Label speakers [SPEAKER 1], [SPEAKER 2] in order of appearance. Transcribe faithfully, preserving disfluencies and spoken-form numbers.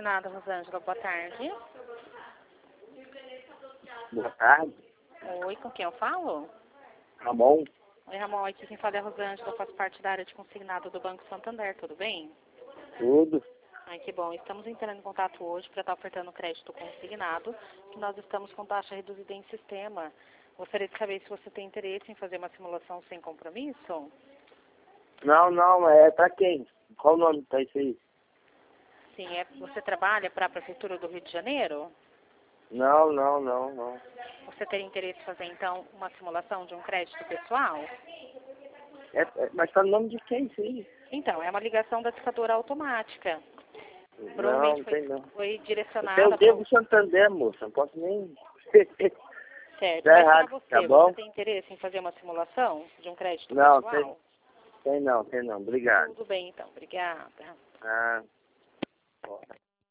[SPEAKER 1] consignado, Rosângela. Boa tarde.
[SPEAKER 2] Boa tarde.
[SPEAKER 1] Oi, com quem eu falo?
[SPEAKER 2] Ramon.
[SPEAKER 1] Oi, Ramon. Aqui quem fala é a Rosângela. Eu faço parte da área de consignado do Banco Santander. Tudo bem?
[SPEAKER 2] Tudo.
[SPEAKER 1] Ai, que bom. Estamos entrando em contato hoje para estar ofertando crédito consignado, que nós estamos com taxa reduzida em sistema. Gostaria de saber se você tem interesse em fazer uma simulação sem compromisso?
[SPEAKER 2] Não, não, é pra quem? Qual o nome tá isso aí?
[SPEAKER 1] Sim, é, você trabalha para a Prefeitura do Rio de Janeiro?
[SPEAKER 2] Não, não, não, não.
[SPEAKER 1] Você teria interesse em fazer, então, uma simulação de um crédito pessoal?
[SPEAKER 2] É, é, mas tá no nome de quem isso aí?
[SPEAKER 1] Então, é uma ligação da discadora automática.
[SPEAKER 2] Não,
[SPEAKER 1] Provavelmente
[SPEAKER 2] não
[SPEAKER 1] foi,
[SPEAKER 2] tem não.
[SPEAKER 1] foi
[SPEAKER 2] Eu
[SPEAKER 1] direcionada para...
[SPEAKER 2] devo Santander, moça, não posso nem...
[SPEAKER 1] Certo,
[SPEAKER 2] Tá
[SPEAKER 1] mas
[SPEAKER 2] errado,
[SPEAKER 1] para você,
[SPEAKER 2] tá bom?
[SPEAKER 1] você tem interesse em fazer uma simulação de um crédito
[SPEAKER 2] Não,
[SPEAKER 1] pessoal?
[SPEAKER 2] tem, tem não, tem não, obrigado.
[SPEAKER 1] Tudo bem, então. Obrigada.
[SPEAKER 2] Ah.